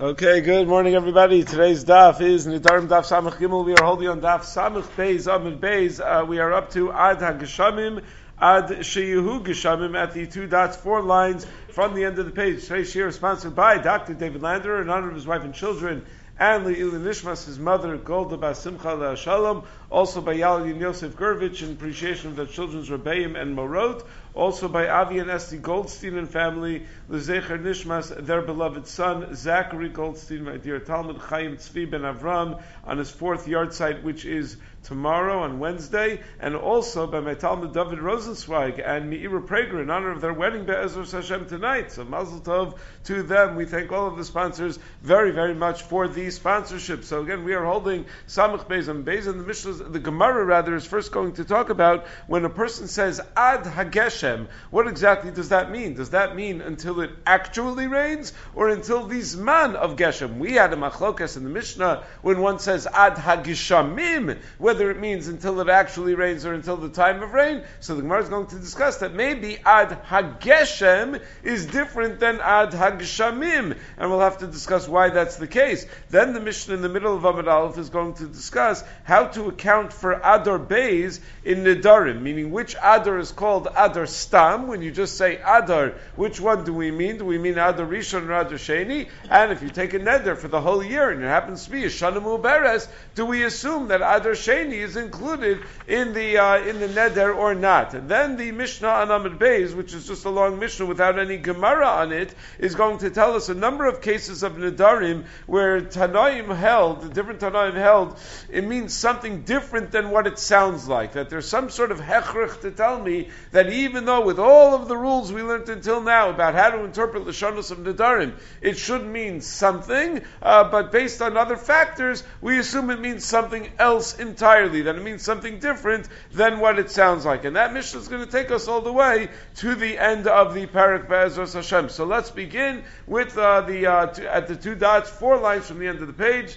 Okay, good morning everybody. Today's daf is Nidarim Daf Samach Gimel. We are holding on Daf Samach Beis Amid Beis. We are up to Ad HaGeshamim, Ad Sheyehu Geshamim at the 2 dots, 4 lines from the end of the page. Today's shir is sponsored by Dr. David Lander in honor of his wife and children, and Le'ila Nishmas, his mother, Golda Bas Simcha Shalom, also by Yalin Yosef Gurvich in appreciation of the children's Rebbeim and Morot, also by Avi and Esti Goldstein and family, L'Zecher Nishmas, their beloved son, Zachary Goldstein, my dear Talmud, Chaim Tzvi ben Avram, on his 4th yard site, which is tomorrow on Wednesday, and also by my Talmud David Rosenzweig and Meira Prager in honor of their wedding Be'ezras Hashem tonight. So Mazel Tov to them. We thank all of the sponsors very, very much for the sponsorship. So again, we are holding Samach Beis and Beis, and the Gemara rather is first going to talk about when a person says Ad HaGeshem, what exactly does that mean? Does that mean until it actually rains, or until the Zman of Geshem? We had a machlokas in the Mishnah when one says Ad HaGeshamim, whether it means until it actually rains or until the time of rain. So the Gemara is going to discuss that maybe Ad HaGeshem is different than Ad HaGeshamim, and we'll have to discuss why that's the case. Then the Mishnah in the middle of Amud Aleph is going to discuss how to account for Adar Beis in Nedarim, meaning which Adar is called Adar Stam. When you just say Adar, which one do we mean? Do we mean Adar Rishon or Adar Sheni? And if you take a Neder for the whole year and it happens to be a Shana Mu'beres, do we assume that Adar Sheni is included in the Neder or not? And then the Mishnah on Amud Beis, which is just a long Mishnah without any Gemara on it, is going to tell us a number of cases of Nedarim where Tanaim held, the different Tanaim held, it means something different than what it sounds like. That there's some sort of hechrich to tell me that even though with all of the rules we learned until now about how to interpret Lashonos of Nedarim, it should mean something, but based on other factors, we assume it means something else entirely, that it means something different than what it sounds like. And that Mishnah is going to take us all the way to the end of the Parak Be'ezras Hashem. So let's begin with at the 2 dots, 4 lines from the end of the page.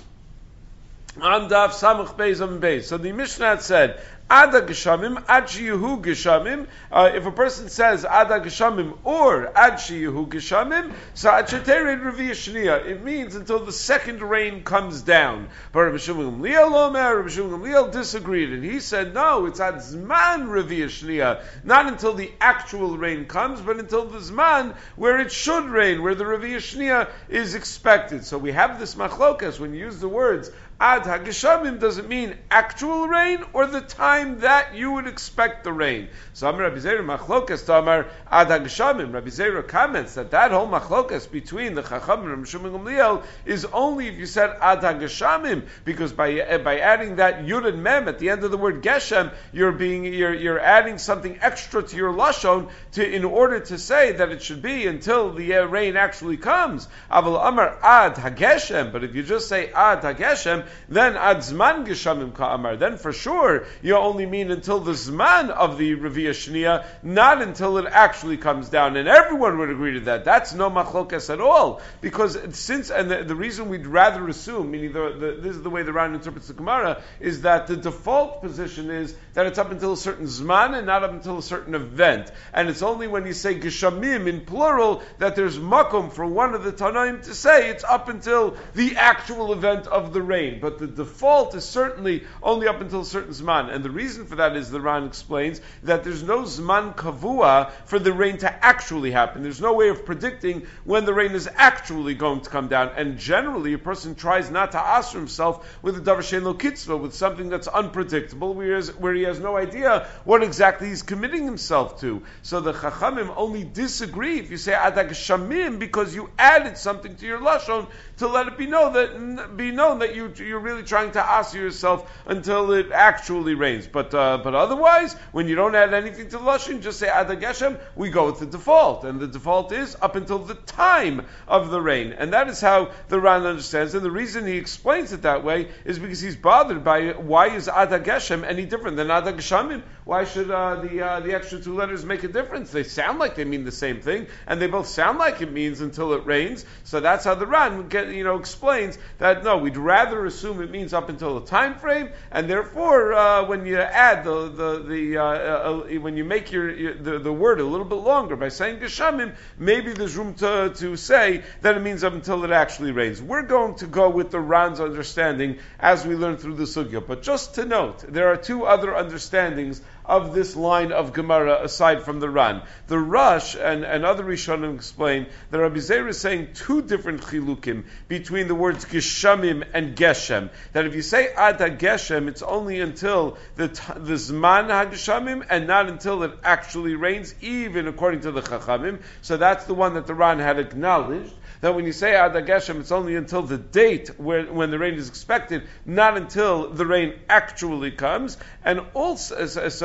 On Daf Samach Beis Amud Beis. So the Mishnah had said, Ada Geshamim, Ad Sheyehu Geshamim. If a person says Ada Geshamim or Ad Sheyehu Geshamim, so Ad Shetered Revi'ah Shniya. It means until the second rain comes down. But Rabbi Shimon Gamliel disagreed, and he said, no, it's Ad Zman Revi'ah Shniya. Not until the actual rain comes, but until the Zman where it should rain, where the Revi'ah Shniya is expected. So we have this machlokas when you use the words Ad HaGeshamim, does it mean actual rain or the time that you would expect the rain? So Amar Rabbi Zera machlokas to Amar Ad HaGeshamim. Rabbi Zera comments that whole machlokas between the Chacham and Rabbi Shimon Gamliel is only if you said Ad HaGeshamim, because by adding that Yud and Mem at the end of the word Geshem, you're adding something extra to your lashon in order to say that it should be until the rain actually comes. Aval Amar Ad HaGeshem, but if you just say Ad HaGeshem, then Ad Zman Geshamim Ka'amar, then for sure you only mean until the Zman of the Revi'ah Shniya, not until it actually comes down. And everyone would agree to that. That's no machlokas at all. Because the reason we'd rather assume, meaning this is the way the Ran interprets the Gemara, is that the default position is that it's up until a certain Zman and not up until a certain event. And it's only when you say Geshamim in plural that there's makom for one of the Tanaim to say it's up until the actual event of the rain. But the default is certainly only up until a certain Zman. And the reason for that is, the Ran explains, that there's no Zman Kavua for the rain to actually happen. There's no way of predicting when the rain is actually going to come down. And generally, a person tries not to answer himself with a Davar Shein Lo Kitzvah, with something that's unpredictable, where he has no idea what exactly he's committing himself to. So the Chachamim only disagree if you say Ad HaGeshamim, because you added something to your Lashon to let it be known that you're really trying to answer yourself until it actually rains. But otherwise, when you don't add anything to the lashon, just say Ad HaGeshem, we go with the default, and the default is up until the time of the rain, and that is how the Ran understands. And the reason he explains it that way is because he's bothered by why is Ad HaGeshem any different than Ad HaGeshamim? Why should the extra 2 letters make a difference? They sound like they mean the same thing, and they both sound like it means until it rains. So that's how the Ran explains that no, we'd rather assume it means up until a time frame, and therefore when you add when you make the word a little bit longer by saying Geshamim, maybe there's room to say that it means up until it actually rains. We're going to go with the Ran's understanding as we learn through the sugya. But just to note, there are two other understandings of this line of Gemara aside from the Ran. The Rush and other Rishonim explain that Rabbi Zeir is saying two different chilukim between the words Geshamim and Geshem. That if you say Ad HaGeshem, it's only until the Zman HaGeshamim and not until it actually rains, even according to the Chachamim. So that's the one that the Ran had acknowledged. That when you say Ad HaGeshem, it's only until the date when the rain is expected, not until the rain actually comes. And also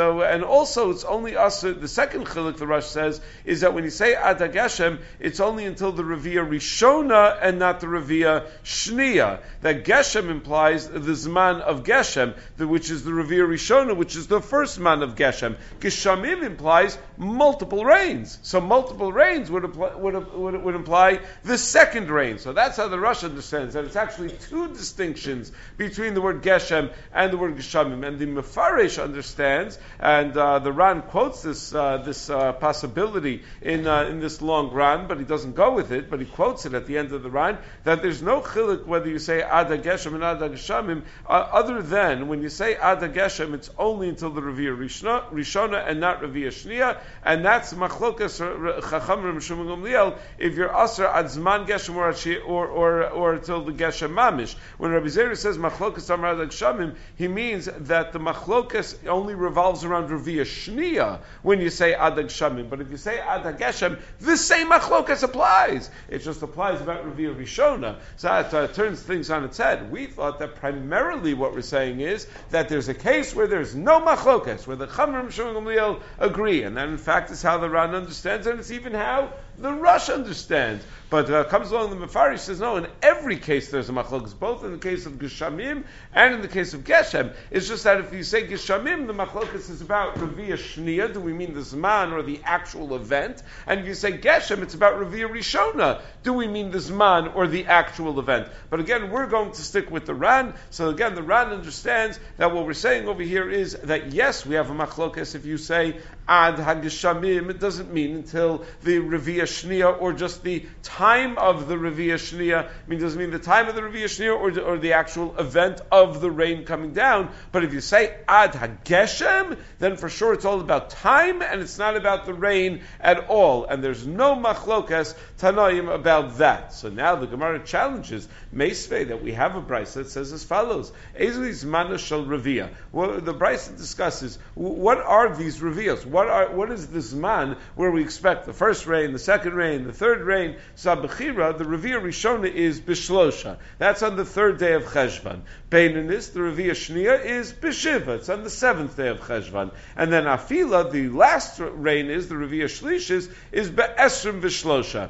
it's only us. The second chiluk the Rosh says is that when you say Ad HaGeshem, it's only until the Revia Rishona and not the Revia Shnia. That Geshem implies the Zman of Geshem, which is the Revia Rishona, which is the first man of Geshem. Geshamim implies multiple rains. So multiple rains would imply the second rain. So that's how the Rosh understands that it's actually two distinctions between the word Geshem and the word Geshamim. And the Mefarish understands, and the Ran quotes this possibility in this long Ran, but he doesn't go with it, but he quotes it at the end of the Ran, that there's no chiluk whether you say Ad HaGeshem and Ad HaGeshamim, other than when you say Ad HaGeshem, it's only until the Revia Rishona and not Revia Shnia, and that's Machlokas Chacham Reb Shimon Gamliel, if you're Asr Ad Zman Geshem or until the Geshem Mamish. When Rabbi Zeir says Machlokas Amar Ad HaGeshamim, he means that the Machlokas only revolves around Revia Shnia when you say Ad HaGeshamim. But if you say Ad HaGeshem, the same Machlokas applies. It just applies about Revia Rishona. So that turns things on its head. We thought that primarily what we're saying is that there's a case where there's no Machlokas, where the Chacham Reb Shimon Gamliel agree, and that in fact is how the Ran understands, and it's even how the Rosh understands. But comes along the Mefarish says, no, in every case there's a machlokas, both in the case of Geshamim and in the case of Geshem. It's just that if you say Geshamim, the machlokas is about Revia Shnia, do we mean the Zman or the actual event? And if you say Geshem, it's about Revia Rishona, do we mean the Zman or the actual event? But again, we're going to stick with the Ran. So again, the Ran understands that what we're saying over here is that yes, we have a machlokas if you say Ad HaGeshamim, it doesn't mean until the Revia Shnia or just the time of the Revia Shnia. Doesn't mean the time of the Revia Shnia or the actual event of the rain coming down. But if you say Ad HaGeshem, then for sure it's all about time and it's not about the rain at all. And there's no machlokas Tanaim about that. So now the Gemara challenges Meisvei that we have a brisa that says as follows: Ezli's mana shel Revia. Well, the brisa discusses what are these Revias? What is this man where we expect the first rain, the second rain, the third rain? Sabachira, the Revia Rishona is Bishlosha. That's on the third day of Cheshvan. Beinanis, the Revia Shnia is Bishiva. It's on the seventh day of Cheshvan. And then Afila, the last rain is, the Revia Shlishis, is Be'esrim Bishlosha.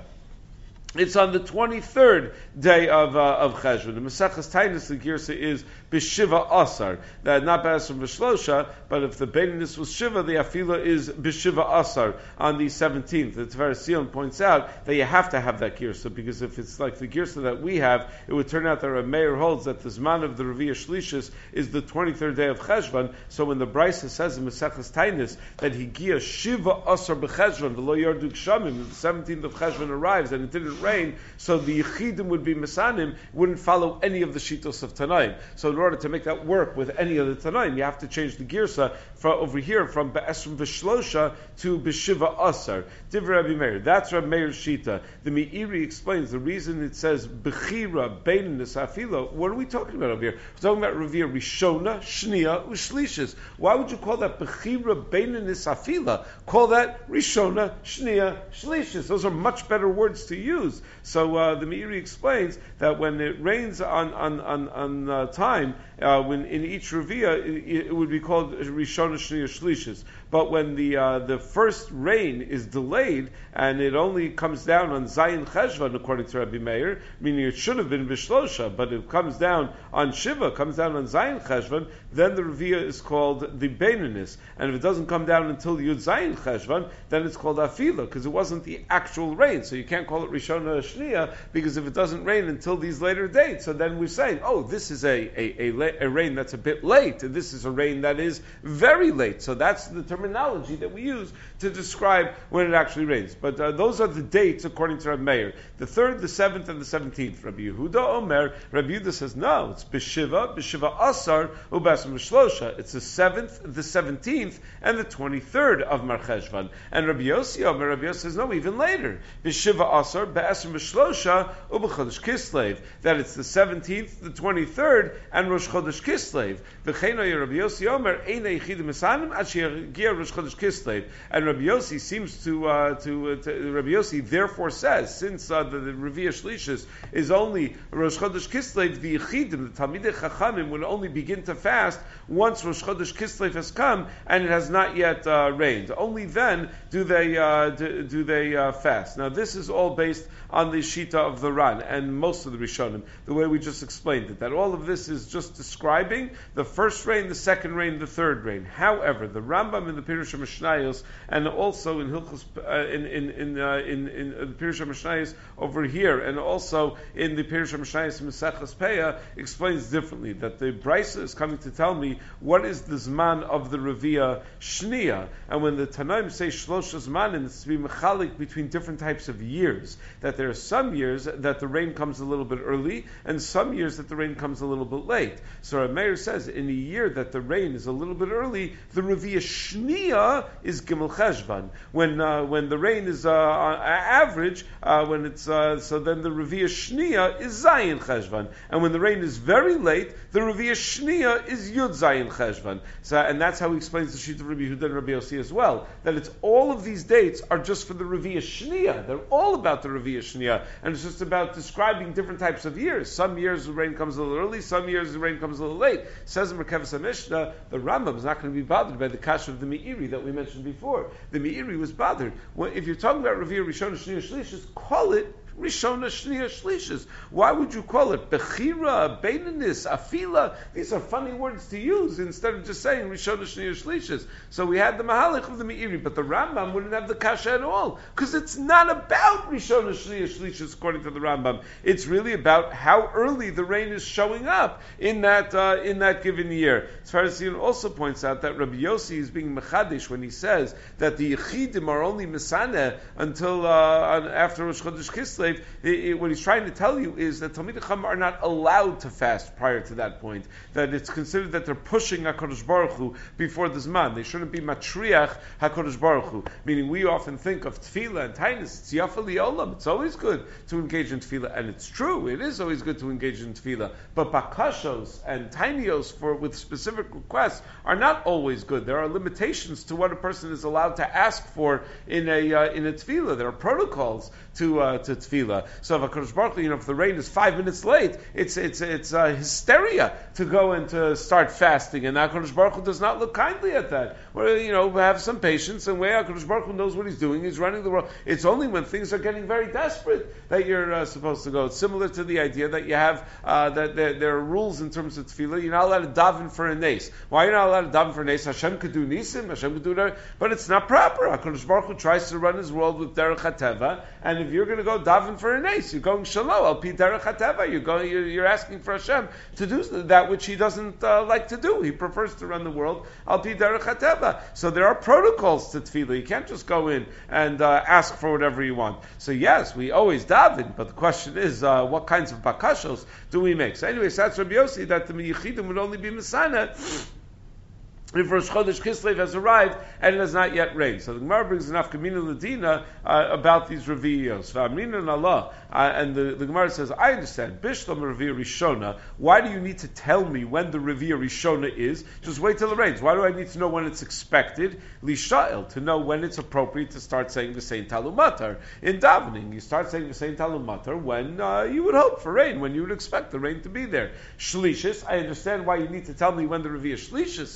It's on the 23rd day of Cheshvan. The Maseches Tainis, the Girsa is B'Shiva Asar. That not B'Esrim B'Shlosha, but if the Beinanis was Shiva, the Afila is B'Shiva Asar on the 17th. The Tiferes Sion points out that you have to have that Girsa, because if it's like the Girsa that we have, it would turn out that Rav Meir holds that the Zman of the Revia Shlishis is the 23rd day of Cheshvan. So when the Brisa says in Maseches Tainis that Higia Shiva Asar B'Cheshvan, the Lo Yardu Gshamim, the 17th of Cheshvan arrives and it didn't rain, so the Yechidim would be Mesanim, wouldn't follow any of the Shitos of Tanaim. So in order to make that work with any of the Tanaim, you have to change the Girsa over here from Be'esrim V'Shlosha to B'Shiva Asar. Divrei Rabbi Meir. That's Rabbi Meir's Shita. The Meiri explains the reason it says Bechira, Beinanis, Afila. What are we talking about over here? We're talking about Revia Rishona, Shnia, Ushlishis. Why would you call that Bechira, Beinanis, Afila? Call that Rishona, Shnia, Shlishis. Those are much better words to use. So the Meiri explains that when it rains on time, when in each Revia, it would be called Rishona Shnia Shlishis. But when the first rain is delayed and it only comes down on Zayin Cheshvan, according to Rabbi Meir, meaning it should have been Bishlosha, but it comes down on Shiva, comes down on Zayin Cheshvan, then the Revia is called the Beinanis. And if it doesn't come down until Yud Zayin Cheshvan, then it's called Afila, because it wasn't the actual rain. So you can't call it Rishona Rishona Shnia, because if it doesn't rain until these later dates, so then we're saying, oh, this is a rain that's a bit late, and this is a rain that is very late. So that's the terminology that we use to describe when it actually rains. But those are the dates according to Rabbi Meir. The 3rd, the 7th, and the 17th. Rabbi Yehuda Omer, Rabbi Yehuda says, no, it's B'Shiva Asar, U'B'Esrim V'Shlosha. It's the 7th, the 17th, and the 23rd of Mar Cheshvan. And Rabbi Yossi Omer, Rabbi Yossi says, no, even later. B'Shiva Asar, B'Esrim V'Shlosha, U'B'Chodesh Kislev. That it's the 17th, the 23rd, and Rosh Chodesh Kislev. V'cheino Rabbi Yossi Omer, Einei Yichidim Esanim, Ad She'yagia Rosh Chodesh Kislev. And Rabbi Yossi seems to Rabbi Yossi therefore says, since the Revi'ah Shlishis is only Rosh Chodesh Kislev, the Yechidim, the Talmidei Chachamim, would only begin to fast once Rosh Chodesh Kislev has come and it has not yet rained. Only then do they fast. Now this is all based on the Shita of the Ran and most of the Rishonim, the way we just explained it, that all of this is just describing the first rain, the second rain, the third rain. However, the Rambam in the Pirush HaMishnayos and also in Hilchos in the Pirush HaMishnayos over here, and also in the Pirush HaMishnayos Maseches Peah, explains differently, that the Brisa is coming to tell me what is the Zman of the Revi'ah Shnia, and when the Tanaim say Shlosha Zmanim, it's to be mechalik between different types of years, that there are some years that the rain comes a little bit early, and some years that the rain comes a little bit late. So Rav Meir says, in a year that the rain is a little bit early, the Revi'ah Shnia is Gimel Cheshvan. When the rain is on average, when it's so then the Revi'ah Shnia is Zayin Cheshvan, and when the rain is very late, the Revi'ah Shnia is Yud Zayin Cheshvan. So, and that's how he explains the sheet of Rabbi Yehuda and Rabbi Yossi as well. That it's all of these dates are just for the Revi'ah Shnia. They're all about the Revi'ah Shnia, and it's just about describing different types of years. Some years the rain comes a little early, some years the rain comes a little late. Says in Merkavas HaMishnah, the Rambam is not going to be bothered by the kasha of the Meiri that we mentioned before. The Meiri was bothered. Well, if you're talking about Revi'ah Rishona Shnia Shlishis, call it Rishona Shnia Shlishis. Why would you call it Bechira, Beinanis, Afila? These are funny words to use instead of just saying Rishona Shnia Shlishis. So we had the Mahalich of the Meiri, but the Rambam wouldn't have the kasha at all, because it's not about Rishona Shnia Shlishis according to the Rambam. It's really about how early the rain is showing up in that given year. As far as Sion also points out that Rabbi Yossi is being mechadish when he says that the Yechidim are only Mesaneh until after Rosh Chodesh Kislev. What he's trying to tell you is that Talmidei Chacham are not allowed to fast prior to that point. That it's considered that they're pushing HaKadosh Baruch Hu before the Zman. They shouldn't be matriach HaKadosh Baruch Hu. Meaning we often think of tefillah and tainus. It's yafa li'olam. It's always good to engage in tefillah, and it's true. It is always good to engage in tefillah. But bakashos and tainios with specific requests are not always good. There are limitations to what a person is allowed to ask for in a tefillah. There are protocols to tefillah. So if HaKadosh Baruch Hu, if the rain is 5 minutes late, it's hysteria to go and to start fasting, and HaKadosh Baruch Hu does not look kindly at that. Well, have some patience, and where HaKadosh Baruch Hu knows what He's doing, He's running the world. It's only when things are getting very desperate that you're supposed to go. It's similar to the idea that you have that there are rules in terms of tefillah. You're not allowed to daven for a nes. Why are you not allowed to daven for a nes? Hashem could do nisim, Hashem could do that, but it's not proper. HaKadosh Baruch Hu tries to run His world with derech hateva, and if you're going to go daven for an ace, you're going shalom al pi derech hateva. You're asking for Hashem to do that which He doesn't like to do. He prefers to run the world al pi derech hateva. So there are protocols to tefillah. You can't just go in and ask for whatever you want. So yes, we always daven, but the question is, what kinds of bakashos do we make? So anyway, so that's Rabbi Yossi, that the Yechidim would only be Mesana if Rosh Chodesh Kislev has arrived and it has not yet rained. So the Gemara brings an Afkamina Ladina about these Revi'os. V'amrina in Allah, and the Gemara says, I understand, Bishlam Revi'ah Rishona, why do you need to tell me when the Revi'ah Rishona is? Just wait till it rains. Why do I need to know when it's expected? Lisha'el, to know when it's appropriate to start saying the Saint Talumatar. In davening, you start saying the Saint Talumatar when you would hope for rain, when you would expect the rain to be there. Shlishis, I understand why you need to tell me when the Revi'ah Shlishis is,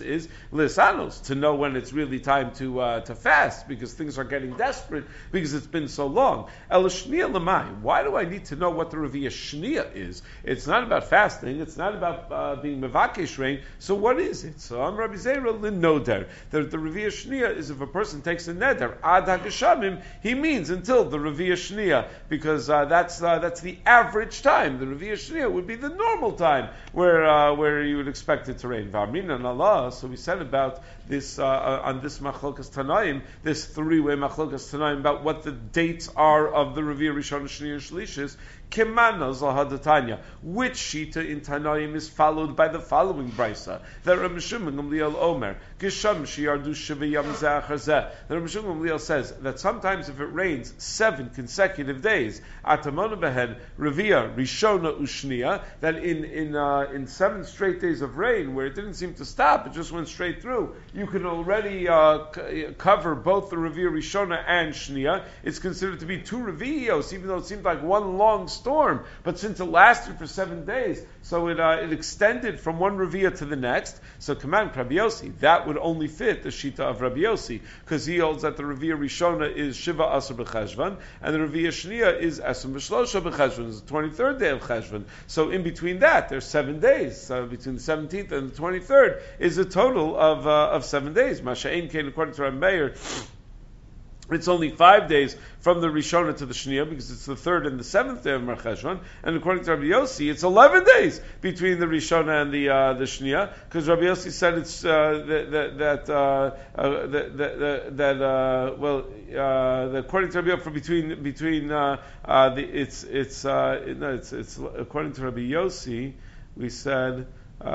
lisanos, to know when it's really time to fast, because things are getting desperate, because it's been so long. El shnia lemai. Why do I need to know what the Revi'ah Shnia is? It's not about fasting. It's not about being mevakesh rain. So what is it? So I'm Rabbi Zera linoder. The Revi'ah Shnia is if a person takes a neder ad hageshamim, he means until the Revi'ah Shnia, because that's the average time. The Revi'ah Shnia would be the normal time where you would expect it to rain. V'amrin and Allah. So we said about this on this machlokas tanaim, this three-way machlokas tanaim about what the dates are of the Revi'ah Rishon, Shni, and Shlishis. Kemana Zahadatanya. Which shita in Tanaim is followed by the following brisa? That Rabbi Shimon Gamliel Omer Gesham Shiyardu Shivayam Zachazeh. That Rabbi Shimon Gamliel says that sometimes if it rains 7 consecutive days, Atamona Behen Revi'ah Rishona Ushnia, that in 7 straight days of rain where it didn't seem to stop, it just went straight through, you can already cover both the Revi'ah Rishona and Shnia. It's considered to be 2 Revi'os, even though it seemed like one long storm, but since it lasted for 7 days, so it extended from one Revi'ah to the next. So command Rabbi Yossi, that would only fit the Shita of Rabbi Yossi, because he holds that the Revi'ah Rishona is Shiva Asar B'Cheshvan, and the Revi'ah Shnia is Asar B'Shlosha B'Cheshvan, is the 23rd day of Cheshvan. So in between that, there's 7 days. So between the 17th and the 23rd is a total of 7 days. Masha'in Kain, according to Rabbi Meir, it's only 5 days from the Rishona to the Shnia, because it's the 3rd and the 7th day of Mar Cheshvan. And according to Rabbi Yossi, it's 11 days between the Rishona and the Shnia, because Rabbi Yossi said it's according to Rabbi Yossi, it's according to Rabbi Yossi, we said.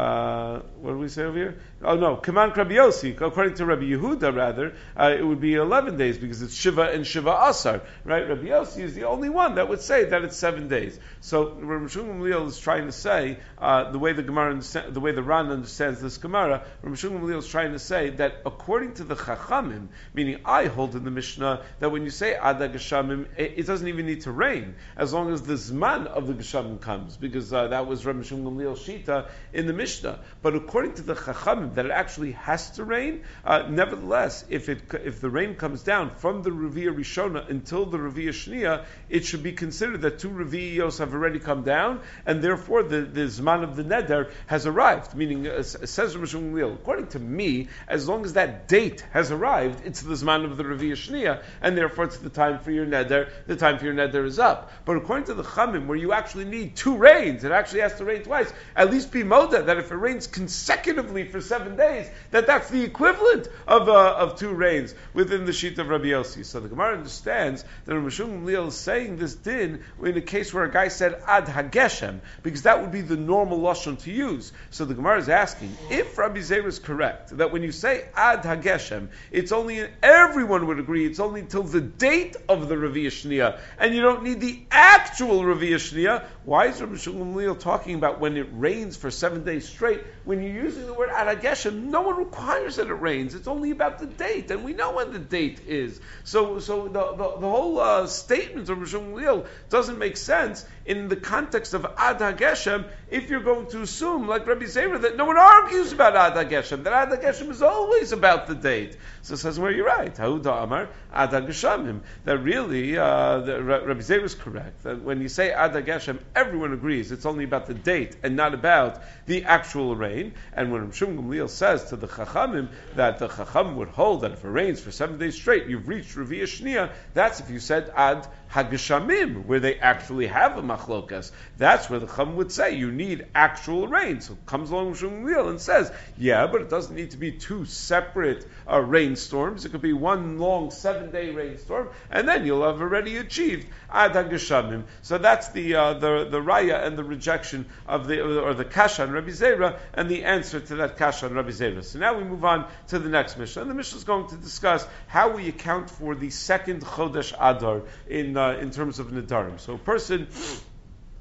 What do we say over here? Oh no, Kaman Rabbi Yossi. According to Rabbi Yehuda, rather, it would be 11 days because it's Shiva and Shiva Asar, right? Rabbi Yossi is the only one that would say that it's 7 days. So Rabbi Shimon Gamliel is trying to say the way the Gemara, the way the Ran understands this Gemara. Rabbi Shimon Gamliel is trying to say that according to the Chachamim, meaning I hold in the Mishnah that when you say Ad Geshamim, it doesn't even need to rain as long as the Zman of the Geshamim comes, because that was Rabbi Shimon Gamliel's Shita in the Mishnah. But according to the Chachamim, that it actually has to rain, nevertheless, if the rain comes down from the Revi'ah Rishona until the Revi'ah Shnia, it should be considered that 2 Revi'os have already come down, and therefore the Zman of the Neder has arrived. Meaning, says Rabbi Shimon Gamliel, according to me, as long as that date has arrived, it's the Zman of the Revi'ah Shnia, and therefore it's the time for your Neder. The time for your Neder is up. But according to the Chachamim, where you actually need 2 rains, it actually has to rain twice. At least be moda that if it rains consecutively for 7 days, that's the equivalent of 2 rains within the sheet of Rabbi Yossi. So the Gemara understands that Rabbi Shimon Gamliel is saying this din in a case where a guy said ad hageshem, because that would be the normal lashon to use. So the Gemara is asking, if Rabbi Zera is correct, that when you say ad hageshem, it's only, everyone would agree, it's only until the date of the Revi'ah Shnia, and you don't need the actual Revi'ah Shnia. Why is Rabbi Shimon Gamliel talking about when it rains for 7 days straight? When you're using the word ad hageshem, no one requires that it rains. It's only about the date, and we know when the date is. So the whole statement of Rabbi Shimon Gamliel doesn't make sense in the context of ad hageshem if you're going to assume, like Rabbi Zera, that no one argues about ad hageshem, that ad hageshem is always about the date. So it says, well, you're right. Ha'uda Amar ad hageshamim. That really, Rabbi Zera is correct. That when you say ad hageshem, everyone agrees it's only about the date and not about the actual rain. And when Rabbi Shimon Gamliel says to the Chachamim that the Chacham would hold that if it rains for 7 days straight, you've reached Revi'ah Shnia, that's if you said ad hageshamim, where they actually have a machlokas. That's where the Chacham would say you need actual rain. So it comes along with Shimon Gamliel and says, yeah, but it doesn't need to be 2 separate rainstorms. It could be one long 7-day rainstorm, and then you'll have already achieved ad hageshamim. So that's the raya and the rejection of the kasha on Rabbi Zera and the answer to that kasha on Rabbi Zera. So now we move on to the next Mishnah, and the Mishnah is going to discuss how we account for the second Chodesh Adar in terms of Nedarim. So a person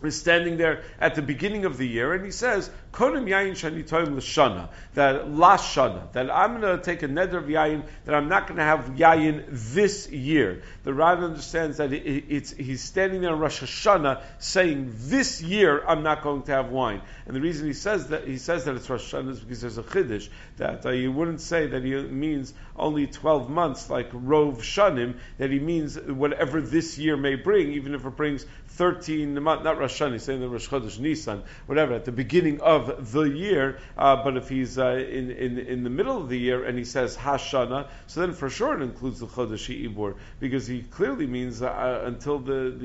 is standing there at the beginning of the year, and he says, Kodim yayin shani toim l'shana, that last shana, that I'm going to take a neder of yayin, that I'm not going to have yayin this year. The Rav understands that he's standing there in Rosh Hashanah saying, this year I'm not going to have wine. And the reason he says that it's Rosh Hashanah is because there's a chiddush, that you wouldn't say that he means only 12 months like Rov Shanim, that he means whatever this year may bring, even if it brings 13 months, not Rosh Hashanah, he's saying the Rosh Chodesh Nisan, whatever, at the beginning of the year, but if he's in the middle of the year and he says Hashana, so then for sure it includes the Chodesh Ibor, because he clearly means until the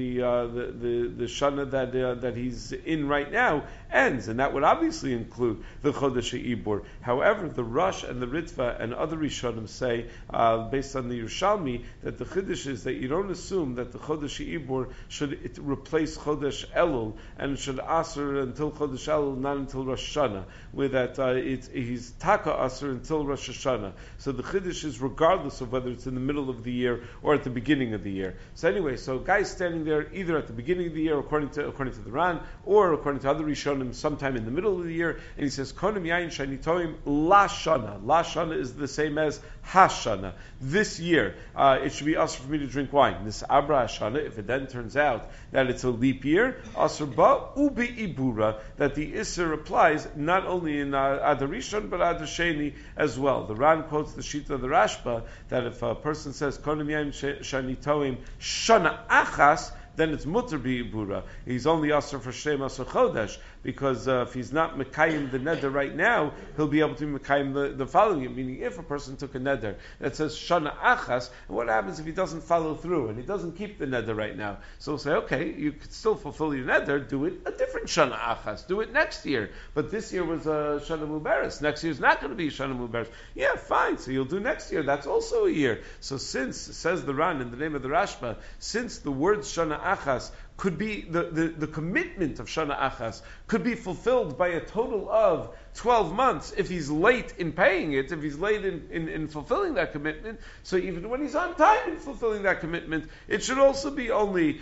Shana that he's in right now ends, and that would obviously include the Chodesh Ibor. However, the Rosh and the Ritva and other Rishonim say, based on the Yerushalmi, that the Chiddush is that you don't assume that the Chodesh Ibor should replace Chodesh Elul, and it should Asr until Chodesh Elul, not until Rosh Hashanah, where that he's Taka Asr until Rosh Hashanah. So the Chiddush is regardless of whether it's in the middle of the year or at the beginning of the year. So anyway, so a guy's standing there either at the beginning of the year, according to the Ran, or according to other Rishonim, sometime in the middle of the year, and he says, Konim yayin shani toim la shana. La shana is the same as Hashana. This year, it should be Asr for me to drink wine. This Abra Hashana, if it then turns out that it's a leap year, Asr ba ubi ibura, that the Isser applies not only in Adar Rishon, but Adar Sheni as well. The Ran quotes the Shita of the Rashba, that if a person says, Konim yayin shani toim shana achas, then it's mutter bi'ibura. He's only asr for shem asr chodesh, because if he's not mekayim the neder right now, he'll be able to mekayim the following year. Meaning, if a person took a neder that says shana achas, and what happens if he doesn't follow through and he doesn't keep the neder right now? So we'll say, okay, you could still fulfill your neder, do it a different shana achas, do it next year. But this year was a shana muberes. Next year is not going to be shana muberes. Yeah, fine. So you'll do next year. That's also a year. So since, says the Ran in the name of the Rashba, since the word shana achas could be, the commitment of Shana Achas could be fulfilled by a total of 12 months if he's late in paying it, if he's late in fulfilling that commitment. So even when he's on time in fulfilling that commitment, it should also be only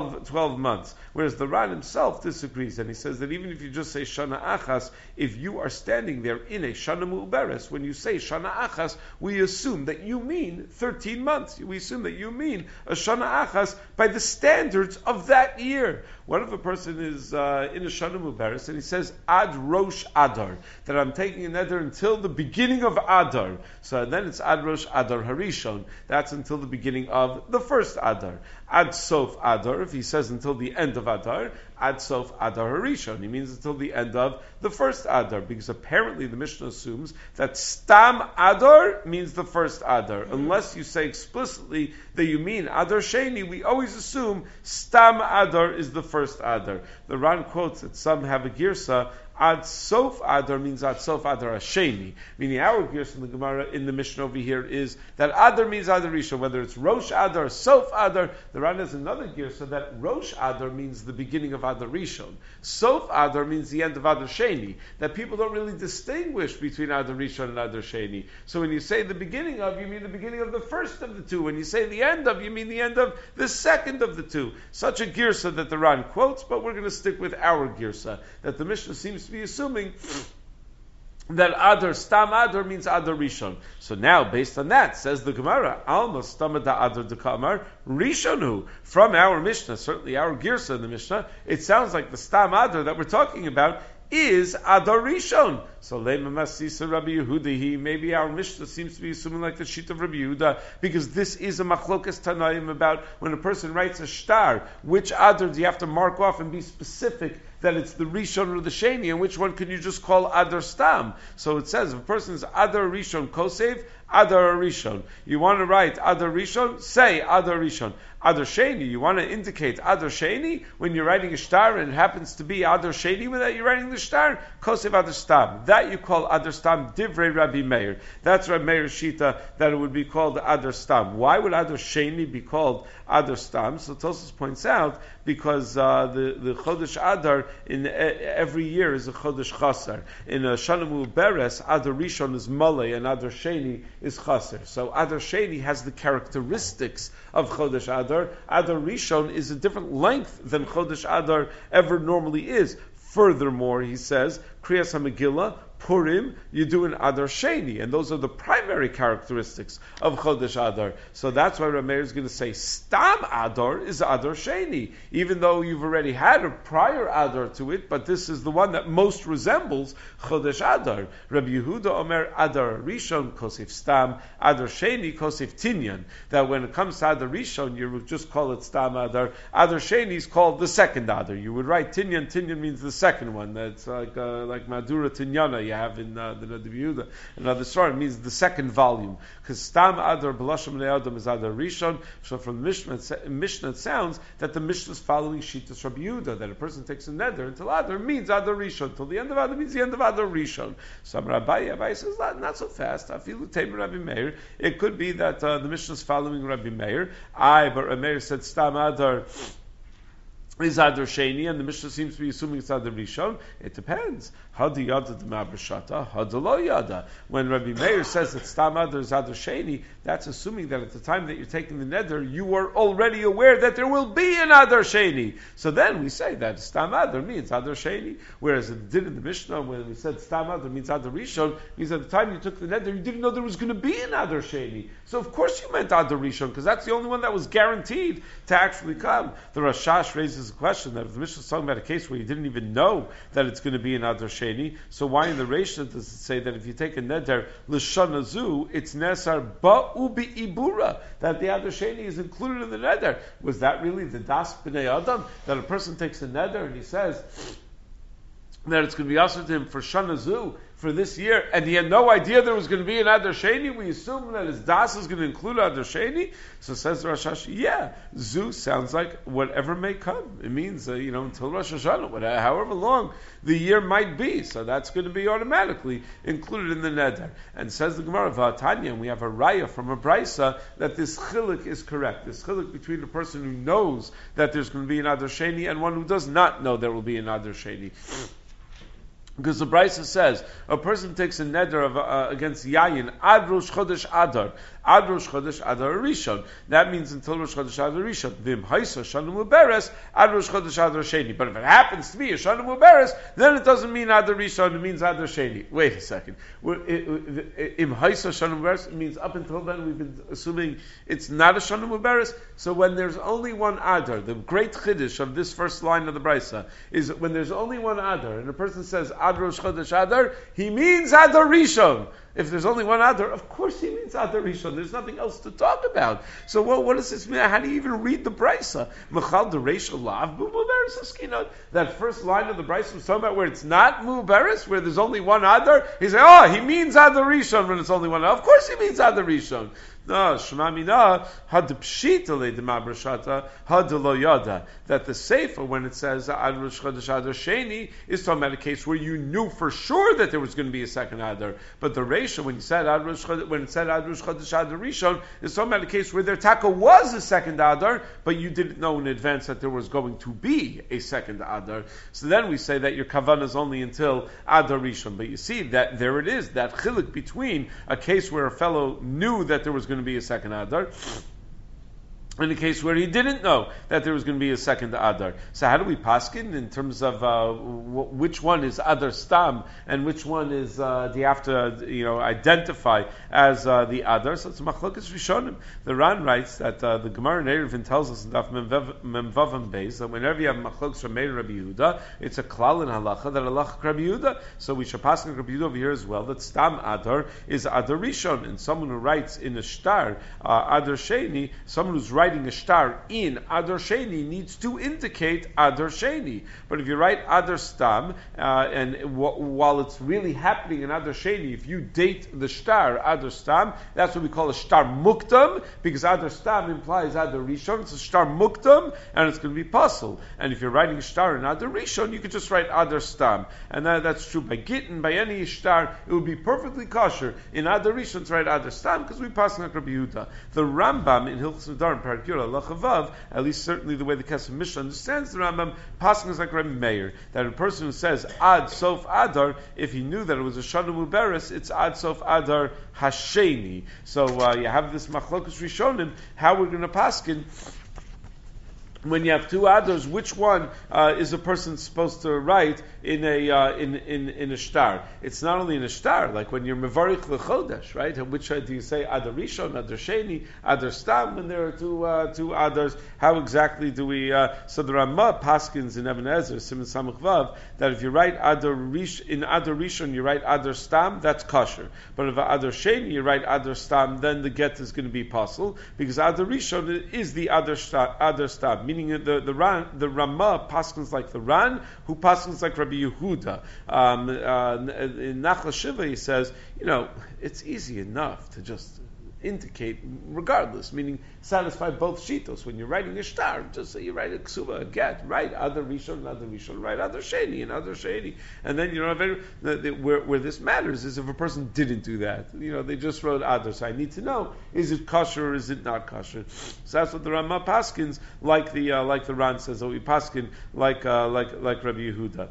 12 months. Whereas the Ran himself disagrees, and he says that even if you just say Shana Achas, if you are standing there in a Shana Mu'beres, when you say Shana Achas, we assume that you mean 13 months. We assume that you mean a Shana Achas by the standards of that year. What if a person is in a Shana Mu'beres and he says Ad Rosh Adar, that I'm taking a neder until the beginning of Adar. So then it's Ad Rosh Adar Harishon. That's until the beginning of the first Adar. Ad Sof Adar, if he says until the end of Adar, Ad Sof Adar Harishon. He means until the end of the first Adar, because apparently the Mishnah assumes that Stam Adar means the first Adar. Unless you say explicitly that you mean Adar Sheni, we always assume Stam Adar is the first Adar. The Ran quotes that some have a girsa, Ad Sof Adar means Ad Sof Adar Hasheni. Meaning our girsa in the Gemara, in the Mishnah over here, is that Adar means Adar Rishon, whether it's Rosh Adar or Sof Adar. The Ran has another girsa that Rosh Adar means the beginning of Adar Rishon. Sof Adar means the end of Adar Sheni. That people don't really distinguish between Adar Rishon and Adar Sheni. So when you say the beginning of, you mean the beginning of the first of the two. When you say the end of, you mean the end of the second of the two. Such a girsa that the Ran quotes, but we're going to stick with our girsa, that the Mishnah seems to be assuming that Adar, Stam Adar means Adar Rishon. So now, based on that, says the Gemara, Alma Stam da Adar de Kamar Rishonu. From our Mishnah, certainly our Girsa in the Mishnah, it sounds like the Stam Adar that we're talking about is Adar Rishon. So Lema Masisa Rabbi Yehuda, maybe our Mishnah seems to be assuming like the sheet of Rabbi Yehuda, because this is a machlokas Tanaim about when a person writes a shtar, which Adar do you have to mark off and be specific that it's the Rishon or the Sheni, and which one can you just call Adar Stam? So it says, if a person is Adar Rishon Kosev, Adar Rishon. You want to write Adar Rishon? Say Adar Rishon. Adar Sheni, you want to indicate Adar Sheni when you're writing a shtar and it happens to be Adar Sheni that you're writing the the star, kosev Adar Stam. That you call Adar Stam Divrei Rabbi Meir. That's Rabbi Meir's shita, that it would be called Adar Stam. Why would Adar Sheni be called Adar Stam? So Tosfos points out, because the Chodesh Adar in every year is a Chodesh Chasar. In Shana Muberes, Adar Rishon is Malay and Adar Sheni is Chasar. So Adar Sheni has the characteristics of Chodesh Adar. Adar Rishon is a different length than Chodesh Adar ever normally is. Furthermore, he says, Kriyas HaMegillah, Purim, you do an Adar Sheni, and those are the primary characteristics of Chodesh Adar. So that's why Rameir is going to say Stam Adar is Adar Sheni, even though you've already had a prior Adar to it, but this is the one that most resembles Chodesh Adar. Rabbi Yehuda Omer Adar Rishon Kosef Stam, Adar Sheni Kosef Tinyan. That when it comes to Adar Rishon, you would just call it Stam Adar. Adar Sheni is called the second Adar. You would write Tinyan. Tinyan means the second one. That's like Madura Tinyana you have in the Nadav Yehuda. Another story means the second volume. Because Stam Adar B'Lashon Bnei Adam is Adar Rishon. So from the Mishnah it sounds that the Mishnah is following Shitas Rabbi Yehuda, that a person takes a neder until Adar means Adar Rishon. Till the end of Adar means the end of Adar Rishon. So Rabbi says not so fast. I feel Tamer Rabbi Meir. It could be that the Mishnah is following Rabbi Meir. But Rabbi Meir said Stam Adar is Adar Sheni, and the Mishnah seems to be assuming it's Adar Rishon. It depends. Hadi yada d'mabrashata, hadi lo yada. When Rabbi Meir says that Stam Adar is Adar Sheni, that's assuming that at the time that you're taking the neder, you are already aware that there will be an Adar Sheni. So then we say that Stam Adar means Adar Sheni. Whereas it did in the Mishnah, when we said Stam Adar means Adar Rishon, means at the time you took the neder, you didn't know there was going to be an Adar Sheni. So of course you meant Adar Rishon, because that's the only one that was guaranteed to actually come. The Rashash raises a question that if the Mishnah is talking about a case where you didn't even know that it's going to be an Adar Sheni, so why in the Reisha does it say that if you take a neder l'shana zu, it's nesar ba'u bi'ibura, that the Adar Sheni is included in the neder? Was that really the das b'nei adam, that a person takes a neder and he says that it's going to be asked to him for shana zu, for this year, and he had no idea there was going to be an Adar Sheni? We assume that his das is going to include Adar Sheni? So says Rosh Hashanah, yeah, Zu sounds like whatever may come. It means, until Rosh Hashanah, however long the year might be. So that's going to be automatically included in the Neder. And says the Gemara, V'atanya, and we have a raya from a Brisa, that this chiluk is correct. This chiluk between the person who knows that there's going to be an Adar Sheni and one who does not know there will be an Adar Sheni. Because the Brisa says, a person takes a neder of, against Yayin, Ad Rosh Chodesh Adar. Ad Rosh Chodesh Adar Rishon. That means until Rosh Chodesh Adar Rishon. Vim Haisa Shana Muberes, Ad Rosh Chodesh Adar Sheni. But if it happens to be a Shana Muberes, then it doesn't mean Adar Rishon, it means Adar Sheni. Wait a second. Im Haisa Shana Muberes, it means up until then we've been assuming it's not a Shana Muberes. So when there's only one Adar, the great Chiddush of this first line of the Brisa is when there's only one Adar, and a person says Ad Rosh Chodesh Adar, he means Adar Rishon. If there's only one Adar, of course he means Adar Rishon. There's nothing else to talk about. So what does this mean? How do you even read the Brisa? Mechal deresh alav mu'beres askinot. That first line of the Brisa was talking about where it's not mu'beres, where there's only one Adar. He said, he means Adar Rishon when it's only one Adar. Of course he means Adar Rishon. No, Shema Mina had the pshita le demabrashata had the lo yada, that the sefer when it says Ad Rosh Chodesh Adar Sheni is talking about a case where you knew for sure that there was going to be a second Adar, but the Reisha when it said Ad Rosh Chodesh Adar Rishon is talking about a case where there taka was a second Adar, but you didn't know in advance that there was going to be a second Adar. So then we say that your kavanah is only until Adar Rishon. But you see that there it is, that chiluk between a case where a fellow knew that there was going to be a second Adar, in the case where he didn't know that there was going to be a second Adar. So how do we paskin in terms of which one is Adar Stam and which one is do you have to identify as the Adar? So it's Machlokas Rishonim. The Ran writes that the Gemara in Eruvin tells us in Daf Memvavam Beis that whenever you have Machlokas from Meir Rabbi Yehuda, it's a klal in halacha that halacha Rabbi Yehuda. So we should paskin Rabbi Yehuda over here as well that Stam Adar is Adar Rishon, and someone who writes in a shtar Adar Sheni, someone who's writing writing a star in Adar Sheni needs to indicate Adar Sheni. But if you write Adar Stam, while it's really happening in Adar Sheni, if you date the star Adar Stam, that's what we call a star muktam, because Adar Stam implies Adar Rishon. It's a star muktam, and it's going to be pasul. And if you're writing a star in Adar Rishon, you could just write Adar Stam. And that's true by Gittin, by any star. It would be perfectly kosher in Adar Rishon to write Adar Stam, because we pass like Rabbi Yehuda. The Rambam in Hilchos Nedarim, Parak Yura, Lachavav, at least certainly the way the Kesef Mishnah understands the Rambam, passing is like Rabbi Meir, that a person who says Ad Sof Adar, if he knew that it was a Shana Muberes, it's Ad Sof Adar Hasheni. So you have this Machlokus Rishonim, how we're going to paskin. When you have two adars, which one is a person supposed to write in a shtar? It's not only in a shtar, like when you're mevarich lechodesh, right? Which do you say adar rishon, adar sheni, adar stam? When there are two adars, how exactly do we? So the Ramah paskins in Even Ezer Siman Samach Vav that if you write in adar rishon, you write adar stam, that's kosher. But if adar sheni, you write adar stam, then the get is going to be pasul, because adar rishon is the adar stam. Meaning the Ramah paskins like the Ran, who paskins like Rabbi Yehuda. In Nachla Shiva he says, it's easy enough to just indicate regardless, meaning satisfy both shitos. When you're writing a shtar, just say you write a ksuba, a get, write other rishon, write other sheni, and other sheni. And then, where this matters is if a person didn't do that. They just wrote other. So I need to know, is it kosher or is it not kosher? So that's what the Ramah paskins, like the Ran says, or we paskin like Rabbi Yehuda.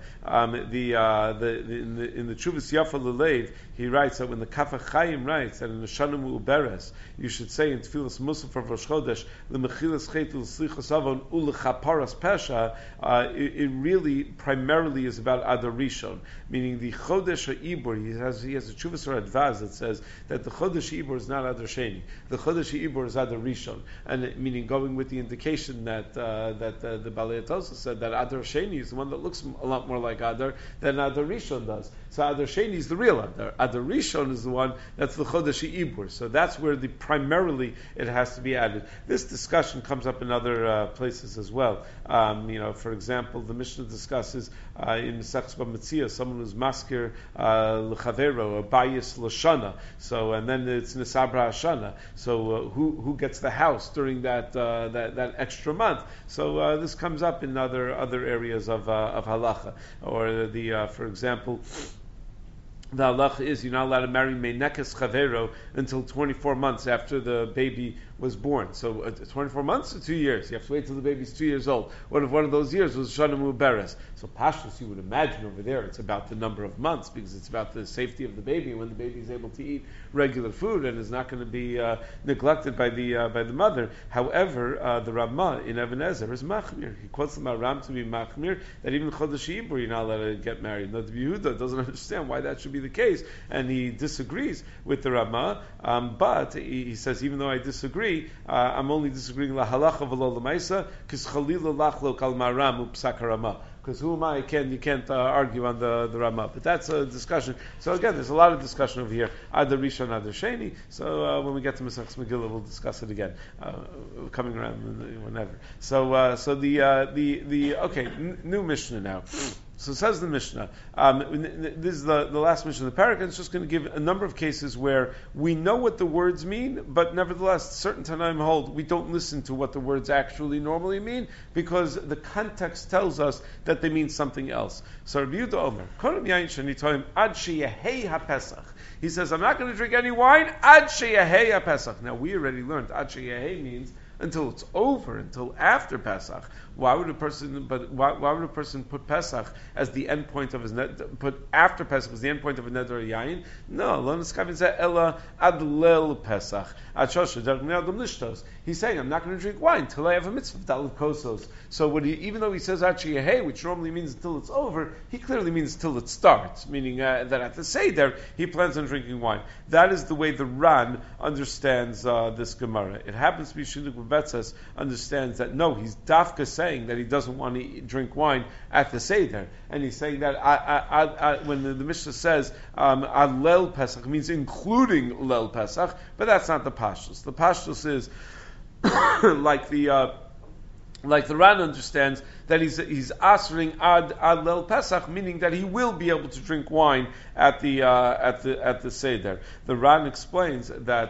In the Chuvas Yafa L'Leiv, he writes that when the Kaf Chaim writes that in the Shana Mu'uberes, you should say in Tfilas Musaf for Rosh Chodesh, L'mechilas chet u'slichas avon u'lechaparas pesha, it really primarily is about Adar Rishon, meaning the Chodesh HaIbur, he has a Chuvas or Advaz that says that the Chodesh HaIbur is not Adar Sheni, the Chodesh HaIbur is Adar Rishon, and meaning going with the indication that the Balei Atosa said that Adar Sheni is the one that looks a lot more like Adar than Adar Rishon does. So Adar Sheni is the real Adar. Adar Rishon is the one that's the Chodesh HaIbur. So that's where primarily it has to be added. This discussion comes up in other places as well. For example, the Mishnah discusses in Mesechus B'Metzia someone who's maskir l'chavero, a bayis l'shana. So, and then it's Nisabra Hashana. So, who gets the house during that extra month? So, this comes up in other areas of halacha, or for example, the halacha is you're not allowed to marry meinekes chavero until 24 months after the baby was born. So 24 months or 2 years? You have to wait till the baby's 2 years old. What if one of those years was Shana Muberes? So Pashtus, you would imagine over there, it's about the number of months, because it's about the safety of the baby, and when the baby is able to eat regular food and is not going to be neglected by the mother. However, the Ramah in Even Ezer is machmir. He quotes the Maram to be machmir, that even Chodesh Ibur you're not allowed to get married. Now, the Yehuda doesn't understand why that should be the case, and he disagrees with the Ramah, but he says, even though I disagree, I'm only disagreeing la halacha v'lo l'maisa, because chalila lachlo kal maram upsak harama. Because who am I? You can't argue on the Ramah. But that's a discussion. So again, there's a lot of discussion over here. Adar Rishon, Adar Sheni. So when we get to Mesechus Megillah, we'll discuss it again. Coming around whenever. New Mishnah now. So says the Mishnah. This is the last Mishnah of the parak, and it's just going to give a number of cases where we know what the words mean, but nevertheless, certain Tanaim hold we don't listen to what the words actually normally mean, because the context tells us that they mean something else. So Rabbi Yehuda Omer, Kolam Yain Shenitoim Ad Sheyehei HaPesach. He says, I'm not going to drink any wine Ad Sheyehei HaPesach. Now we already learned Ad Sheyehei means until it's over, until after Pesach. Why would a person put Pesach as the end point of his put after Pesach as the end point of a neder yayin? No, lo niskavin zeh ela ad leil Pesach. Ad shosha derech bnei adam lishtos. He's saying, I'm not going to drink wine till I have a mitzvah of daled kosos. So even though he says ad sheyehei, which normally means until it's over, he clearly means till it starts, meaning that at the seder he plans on drinking wine. That is the way the Ran understands this Gemara. It happens to be Shiluk Betzes understands that no, he's dafka saying that he doesn't want to drink wine at the Seder. And he's saying that when the Mishnah says ad leil Pesach, it means including leil Pesach, but that's not the Pashtus. The Pashtus is like the Ran understands that he's asering ad lel Pesach, meaning that he will be able to drink wine at the Seder. The Ran explains that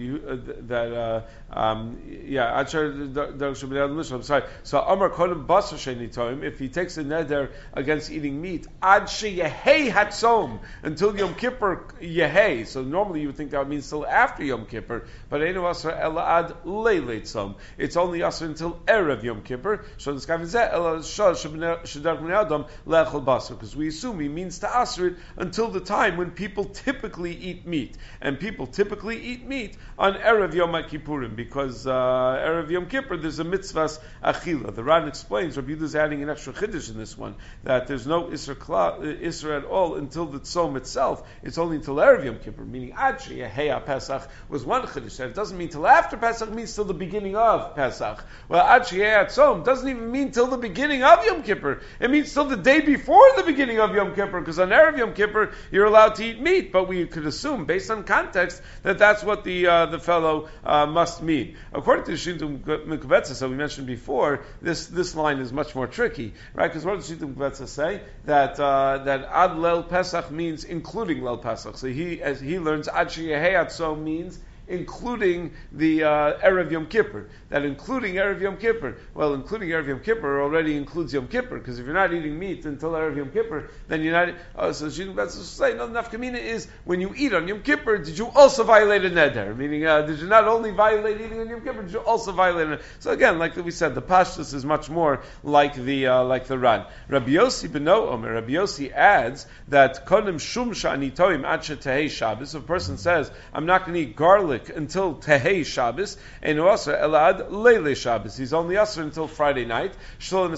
I'm sorry. So Amar Kodem Basar Sheni Toim, if he takes a neder against eating meat, ad sheyehei hatzom, until Yom Kippur yehei. So normally you would think that means till after Yom Kippur, but Einu Asar Ela ad leilei tzom. It's only Asar until Erev Yom Kippur. So the Skavizeh Ela Shal Shedar Bnei Adam Le'echol Basar, because we assume he means to Asar it until the time when people typically eat meat, and people typically eat meat on Erev Yom Kippurim, because Erev Yom Kippur there's a mitzvahs achila. The Ran explains, Rabbi Yehuda is adding an extra chiddush in this one, that there's no Isra at all until the tzom itself. It's only until Erev Yom Kippur, meaning Ad Sheyehei Pesach was one chiddush. And it doesn't mean till after Pesach, it means till the beginning of Pesach. Well, Ad Sheyehei tzom doesn't even mean till the beginning of Yom Kippur. It means till the day before the beginning of Yom Kippur, because on Erev Yom Kippur you're allowed to eat meat. But we could assume, based on context, that that's what the fellow must mean. According to Shintum Mikvetza, so we mentioned before, this line is much more tricky, right? Because what does Shintum Mikvetza say? That Ad Lel Pesach means including Lel Pesach. So as he learns, Ad Sheyehei Atzom means including the Erev Yom Kippur. That including Erev Yom Kippur, well, including Erev Yom Kippur already includes Yom Kippur, because if you're not eating meat until Erev Yom Kippur, then you're not. So that's to say, no, nafkamina is when you eat on Yom Kippur, did you also violate a neder? Meaning, did you not only violate eating on Yom Kippur, did you also violate a neder? So again, like we said, the pashtus is much more like the Ran. Rabbi Yossi beno Omer, Rabbi Yossi adds that kodim shum shani toim ad shetehei Shabbos. If a person says, I'm not going to eat garlic until Tehei Shabbos, and Asr Elad Leile Shabbos. He's only Asr until Friday night. Because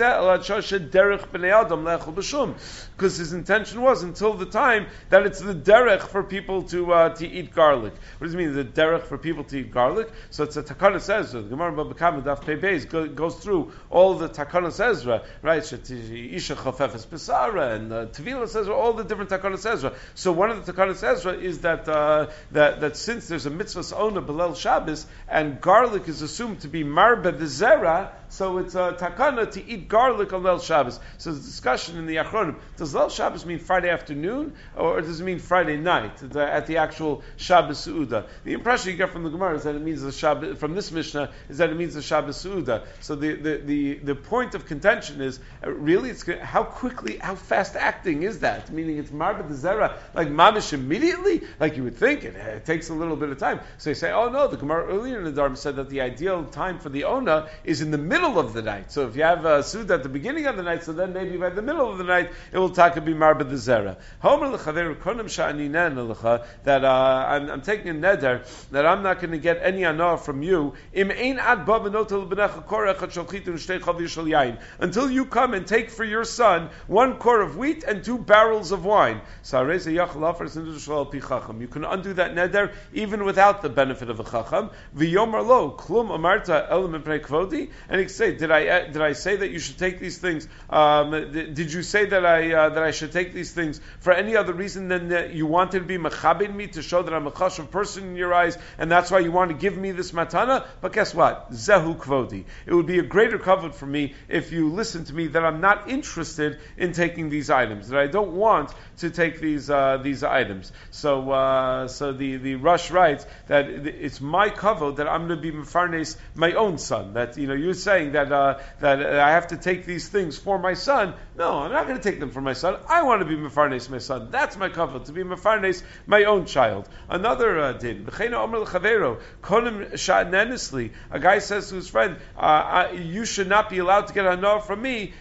his intention was until the time that it's the derech for people to eat garlic. What does it mean, the derech for people to eat garlic? So it's a Takanas Ezra. The Gemara Bava Kama Daf Pei Beis goes through all the Takanas Ezra, right? Isha Chafefes Pesara and Tevilas Ezra, all the different Takanas Ezra. So one of the Takanas Ezra is that since there's a mitzvah ona belel Shabbos, and garlic is assumed to be marba the zera, so it's a takana to eat garlic on Leil Shabbos. So there's a discussion in the Achronim. Does Leil Shabbos mean Friday afternoon, or does it mean Friday night at the actual Shabbos Seudah? The impression you get from the Gemara is that it means the Shabbos, from this Mishnah, is that it means the Shabbos Seudah. So the point of contention is, really, it's how fast acting is that? Meaning it's marba the zera, like mamish immediately? Like you would think, it takes a little bit of time. So you say, oh no, the Gemara earlier in the Dharma said that the ideal time for the Ona is in the middle of the night. So if you have a Suda at the beginning of the night, so then maybe by the middle of the night, it will taka be marba the zera. That I'm taking a neder that I'm not going to get any anah from you until you come and take for your son 1 quart of wheat and 2 barrels of wine. You can undo that neder even without the benefit of a chacham. V'yomer lo klum amarta elam mipnei kvodi, and he say, did I say that you should take these things? Did you say that I should take these things for any other reason than that you wanted to be mechabed me, to show that I'm a chashuv person in your eyes, and that's why you want to give me this matana? But guess what? Zehu kvodi. It would be a greater kavod for me if you listen to me that I'm not interested in taking these items, that I don't want to take these items. So the Rush writes that it's my kavod that I'm going to be mefarnes my own son. That you're saying that I have to take these things for my son. No, I'm not going to take them for my son. I want to be mefarnes my son. That's my kavod, to be mefarnes my own child. Another din. A guy says to his friend, you should not be allowed to get hana from me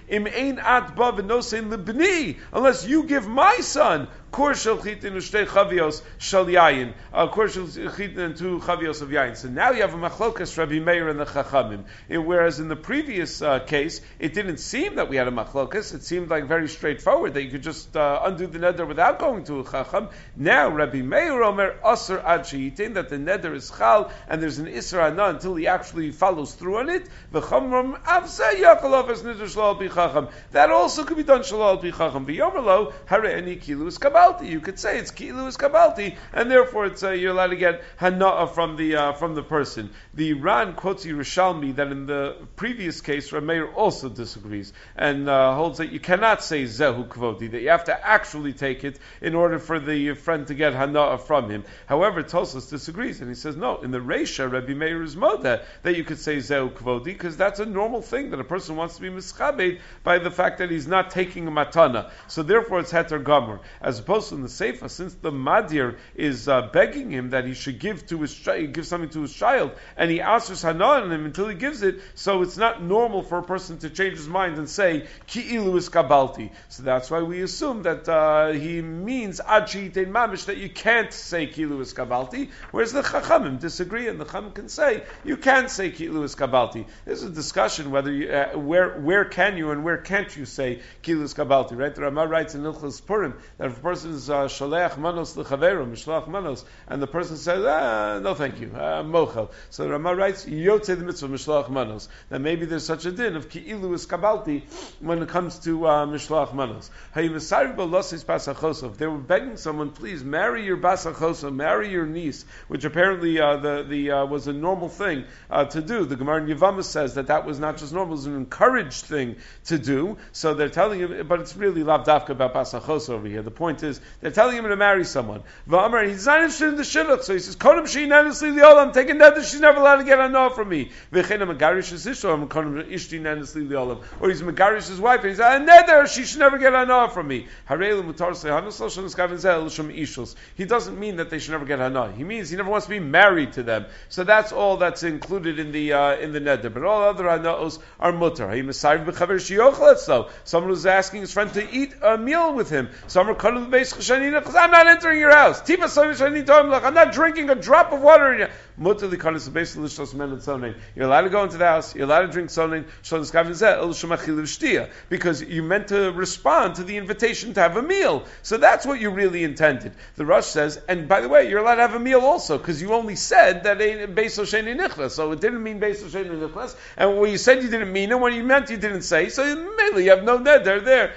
unless you give my son Kor shel chitin ushtei chavios shel yayin. Kor shel chitin and 2 chavios of yayin. So now you have a machlokas Rabbi Meir and the Chachamim. Whereas in the previous case, it didn't seem that we had a machlokas. It seemed like very straightforward that you could just undo the neder without going to a chacham. Now Rabbi Meir Omer Asr ad sheyitin, that the neder is chal and there's an isra ana until he actually follows through on it. V'chamrom avzeh yakalov as neder shalal pi chacham. That also could be done shalal pi chacham. V'yomer lo hare ani kilus kabbalah. kabalti. You could say it's ki'ilu is kabalti, and therefore it's you're allowed to get hana'ah from the person. The Ran quotes Yerushalmi that in the previous case Rameir also disagrees and holds that you cannot say zehu kvodi, that you have to actually take it in order for the friend to get hana'ah from him. However, Tosfos disagrees and he says no. In the Reisha, Rabbi Meir is moda that you could say zehu kvodi because that's a normal thing that a person wants to be mischabed by the fact that he's not taking a matana. So therefore, it's heter gamur. As opposed to in the Seifa, since the madir is begging him that he should give something to his child, and he asks hana'ah on him until he gives it, so it's not normal for a person to change his mind and say ki'ilu is kabalti. So that's why we assume that he means ad she'itein mamish, that you can't say ki'ilu is kabalti, whereas the chachamim disagree, and the chachamim can say you can say ki'ilu is kabalti. There's a discussion whether you, where can you and where can't you say ki'ilu is kabalti, right? The Ramah writes in Ilchos Purim that if a person is shaleach manos l'chaveru, mishlach manos, and the person says, no thank you, mochel. So the Ramah writes, yotze the mitzvah mishlach manos, that maybe there's such a din of ki'ilu is kabalti when it comes to mishlach manos. If they were begging someone, please marry your basachosa, marry your niece, which apparently was a normal thing to do. The Gemara in Yevamos says that was not just normal, it was an encouraged thing to do. So they're telling him, but it's really lav dafka about basachosa over here. The point is, they're telling him to marry someone. V'amar, he's not interested in the shidduch, so he says, Kodem she'inenus li li'olam, I'm taking that she's never allowed to get a no from me. V'chein megarish is ishto, Kodem ishti nenus li li'olam. Or he's megarish his wife, and he's a neder, she should never get a no from me. Harei l'mutar se'hanus lo shon eskaven zeh l'shom ishus. He doesn't mean that they should never get a no. He means he never wants to be married to them. So that's all that's included in the neder. But all other hanos are mutar. Someone who's asking his friend to eat a meal with him. I'm not entering your house. I'm not drinking a drop of water in your You're allowed to go into the house, you're allowed to drink sonin, because you meant to respond to the invitation to have a meal. So that's what you really intended. The Rush says, and by the way, you're allowed to have a meal also, because you only said that Beis Hosheni Nichlas, so it didn't mean Beis Hosheni Nichlas, and when you said you didn't mean it, when you meant you didn't say, so mainly you have no neder there.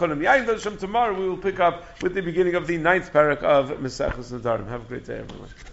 Tomorrow we will pick up with the beginning of the 9th parak of Maseches Nedarim. Have a great day, everyone.